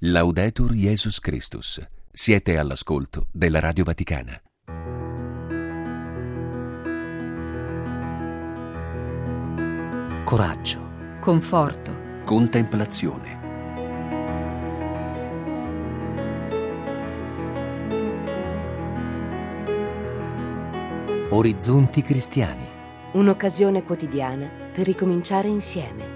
Laudetur Jesus Christus. Siete all'ascolto della Radio Vaticana. Coraggio, conforto, contemplazione. Orizzonti cristiani. un'occasione quotidiana per ricominciare insieme.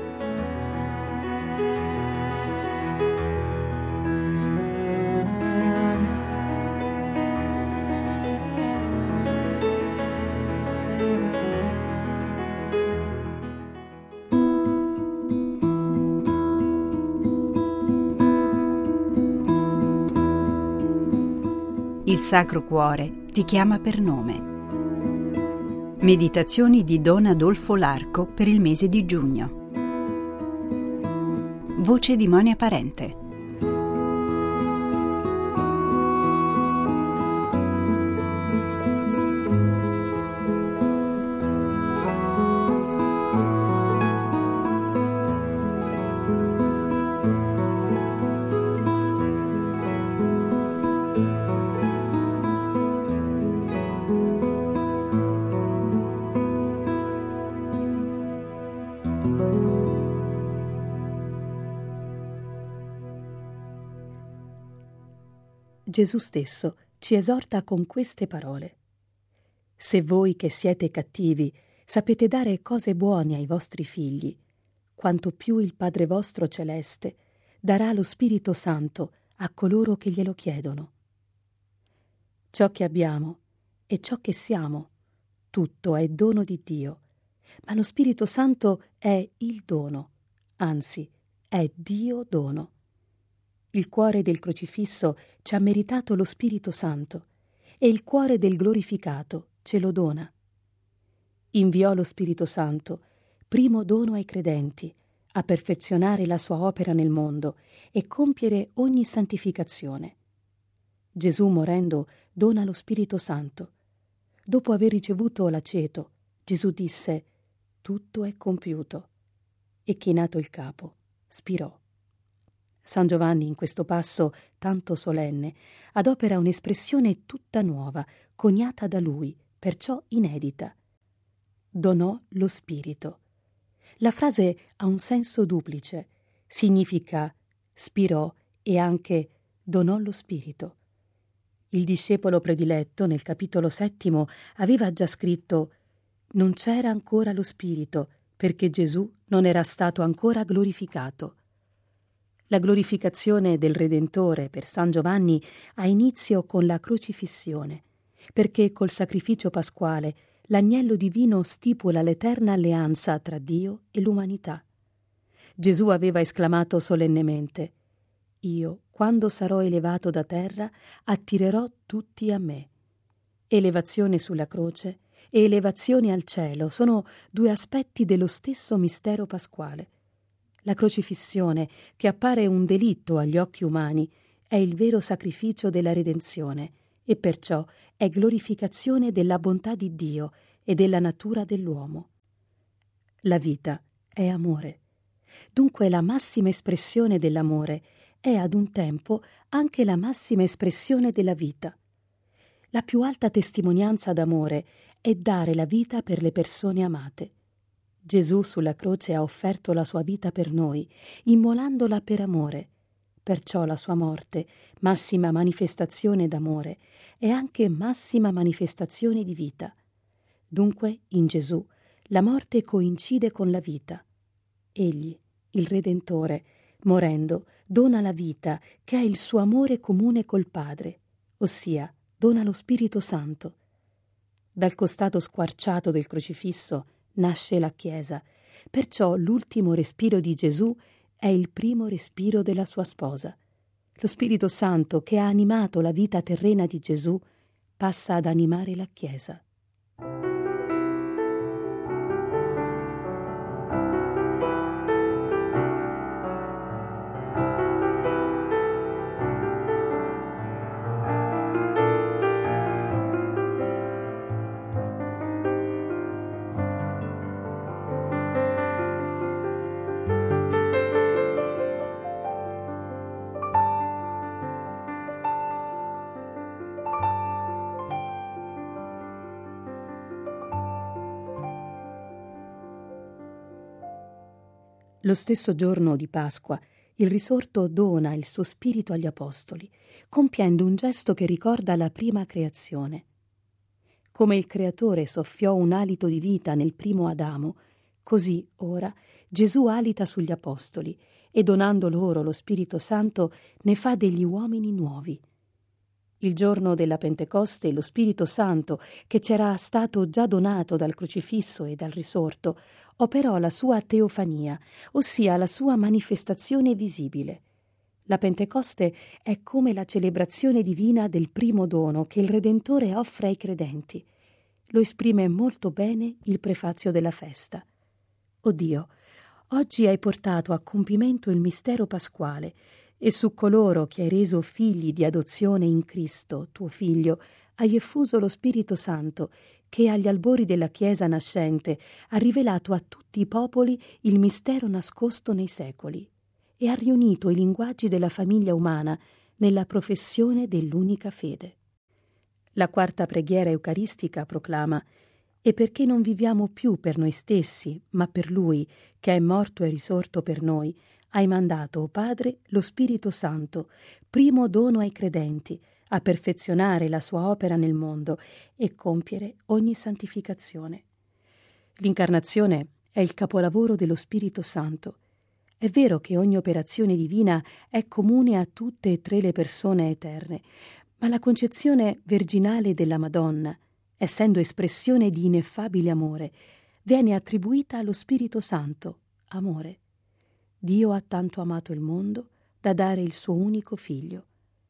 Il Sacro Cuore ti chiama per nome. Meditazioni di Don Adolfo Larco per il mese di giugno. Voce di Monia Parente. Gesù stesso ci esorta con queste parole: «Se voi che siete cattivi sapete dare cose buone ai vostri figli, quanto più il Padre vostro celeste darà lo Spirito Santo a coloro che glielo chiedono». Ciò che abbiamo e ciò che siamo, tutto è dono di Dio, ma lo Spirito Santo è il dono, anzi, è Dio dono. Il cuore del crocifisso ci ha meritato lo Spirito Santo e il cuore del glorificato ce lo dona. Inviò lo Spirito Santo, primo dono ai credenti, a perfezionare la sua opera nel mondo e compiere ogni santificazione. Gesù, morendo, dona lo Spirito Santo. Dopo aver ricevuto l'aceto, Gesù disse: «Tutto è compiuto», e chinato il capo, spirò. San Giovanni, in questo passo tanto solenne, adopera un'espressione tutta nuova, coniata da lui, perciò inedita. Donò lo Spirito. La frase ha un senso duplice, significa spirò e anche donò lo Spirito. Il discepolo prediletto, nel capitolo 7, aveva già scritto: «Non c'era ancora lo Spirito, perché Gesù non era stato ancora glorificato». La glorificazione del Redentore per San Giovanni ha inizio con la crocifissione, perché col sacrificio pasquale l'agnello divino stipula l'eterna alleanza tra Dio e l'umanità. Gesù aveva esclamato solennemente: «Io, quando sarò elevato da terra, attirerò tutti a me». Elevazione sulla croce e elevazione al cielo sono due aspetti dello stesso mistero pasquale. La crocifissione, che appare un delitto agli occhi umani, è il vero sacrificio della redenzione e perciò è glorificazione della bontà di Dio e della natura dell'uomo. La vita è amore. Dunque la massima espressione dell'amore è ad un tempo anche la massima espressione della vita. La più alta testimonianza d'amore è dare la vita per le persone amate. Gesù sulla croce ha offerto la sua vita per noi, immolandola per amore. Perciò la sua morte, massima manifestazione d'amore, è anche massima manifestazione di vita. Dunque, in Gesù, la morte coincide con la vita. Egli, il Redentore, morendo, dona la vita, che è il suo amore comune col Padre, ossia dona lo Spirito Santo. Dal costato squarciato del crocifisso nasce la Chiesa, perciò l'ultimo respiro di Gesù è il primo respiro della sua sposa. Lo Spirito Santo, che ha animato la vita terrena di Gesù, passa ad animare la Chiesa. Lo stesso giorno di Pasqua, il risorto dona il suo spirito agli apostoli, compiendo un gesto che ricorda la prima creazione. Come il Creatore soffiò un alito di vita nel primo Adamo, così ora Gesù alita sugli apostoli e donando loro lo Spirito Santo ne fa degli uomini nuovi. Il giorno della Pentecoste lo Spirito Santo, che c'era stato già donato dal crocifisso e dal risorto, operò la sua teofania, ossia la sua manifestazione visibile. La Pentecoste è come la celebrazione divina del primo dono che il Redentore offre ai credenti. Lo esprime molto bene il prefazio della festa. O Dio, oggi hai portato a compimento il mistero pasquale e su coloro che hai reso figli di adozione in Cristo, tuo Figlio, hai effuso lo Spirito Santo che agli albori della Chiesa nascente ha rivelato a tutti i popoli il mistero nascosto nei secoli e ha riunito i linguaggi della famiglia umana nella professione dell'unica fede. La quarta preghiera eucaristica proclama: «E perché non viviamo più per noi stessi, ma per Lui, che è morto e risorto per noi, hai mandato, o Padre, lo Spirito Santo, primo dono ai credenti, a perfezionare la sua opera nel mondo e compiere ogni santificazione». L'incarnazione è il capolavoro dello Spirito Santo. È vero che ogni operazione divina è comune a tutte e tre le persone eterne, ma la concezione virginale della Madonna, essendo espressione di ineffabile amore, viene attribuita allo Spirito Santo, amore. Dio ha tanto amato il mondo da dare il suo unico Figlio.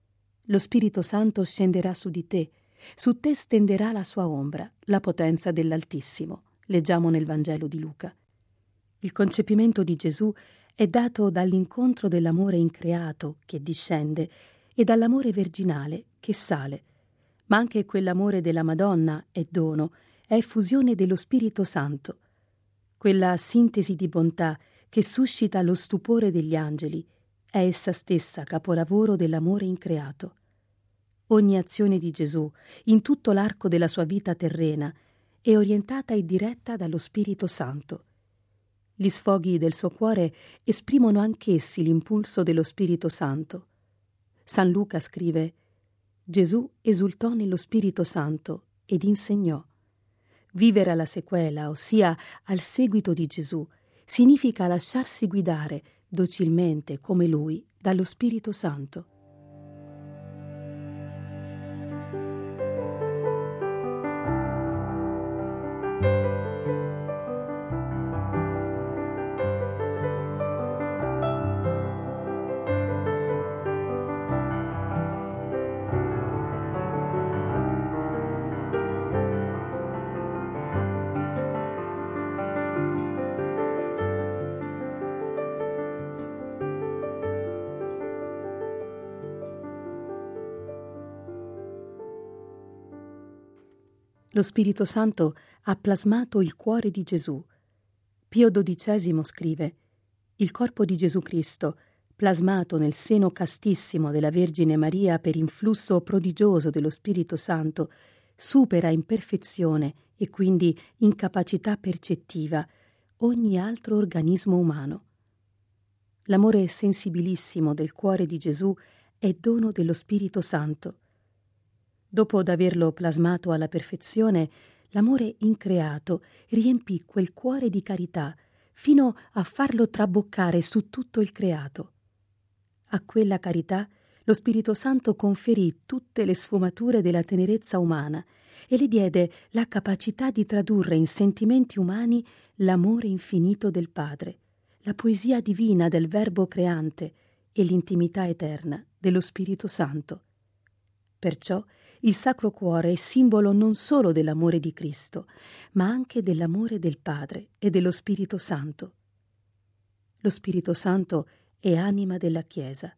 Lo Spirito Santo scenderà su di te, su te stenderà la sua ombra, la potenza dell'Altissimo. Leggiamo nel Vangelo di Luca. Il concepimento di Gesù è dato dall'incontro dell'amore increato che discende e dall'amore virginale che sale, ma anche quell'amore della Madonna è dono, è effusione dello Spirito Santo. Quella sintesi di bontà che suscita lo stupore degli angeli è essa stessa capolavoro dell'amore increato. Ogni azione di Gesù, in tutto l'arco della sua vita terrena, è orientata e diretta dallo Spirito Santo. Gli sfoghi del suo cuore esprimono anch'essi l'impulso dello Spirito Santo. San Luca scrive: Gesù esultò nello Spirito Santo ed insegnò. Vivere alla sequela, ossia al seguito di Gesù, significa lasciarsi guidare docilmente come Lui dallo Spirito Santo. Lo Spirito Santo ha plasmato il cuore di Gesù. Pio XII scrive: il corpo di Gesù Cristo, plasmato nel seno castissimo della Vergine Maria per influsso prodigioso dello Spirito Santo, supera in perfezione e quindi in capacità percettiva ogni altro organismo umano. L'amore sensibilissimo del cuore di Gesù è dono dello Spirito Santo. Dopo d'averlo plasmato alla perfezione, l'amore increato riempì quel cuore di carità fino a farlo traboccare su tutto il creato. A quella carità lo Spirito Santo conferì tutte le sfumature della tenerezza umana e le diede la capacità di tradurre in sentimenti umani l'amore infinito del Padre, la poesia divina del Verbo creante e l'intimità eterna dello Spirito Santo. Perciò il Sacro Cuore è simbolo non solo dell'amore di Cristo, ma anche dell'amore del Padre e dello Spirito Santo. Lo Spirito Santo è anima della Chiesa.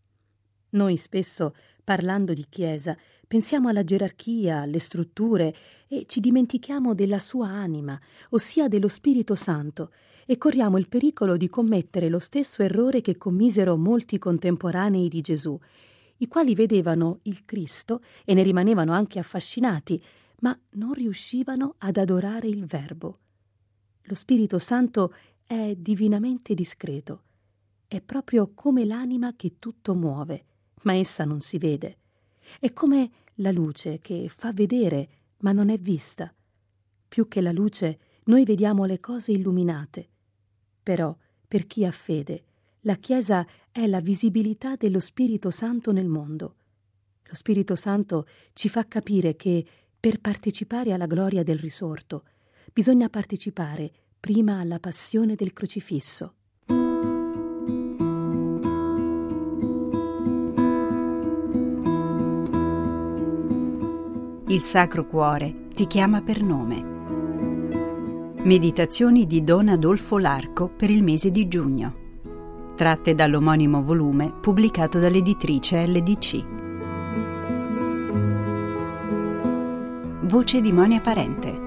Noi spesso, parlando di Chiesa, pensiamo alla gerarchia, alle strutture e ci dimentichiamo della sua anima, ossia dello Spirito Santo, e corriamo il pericolo di commettere lo stesso errore che commisero molti contemporanei di Gesù, i quali vedevano il Cristo e ne rimanevano anche affascinati, ma non riuscivano ad adorare il Verbo. Lo Spirito Santo è divinamente discreto. È proprio come l'anima che tutto muove, ma essa non si vede. È come la luce che fa vedere, ma non è vista. Più che la luce, noi vediamo le cose illuminate. Però, per chi ha fede, la Chiesa è la visibilità dello Spirito Santo nel mondo. Lo Spirito Santo ci fa capire che, per partecipare alla gloria del risorto, bisogna partecipare prima alla passione del crocifisso. Il Sacro Cuore ti chiama per nome. Meditazioni di Don Adolfo Larco per il mese di giugno, tratte dall'omonimo volume pubblicato dall'editrice LDC. Voce di Monia Parente.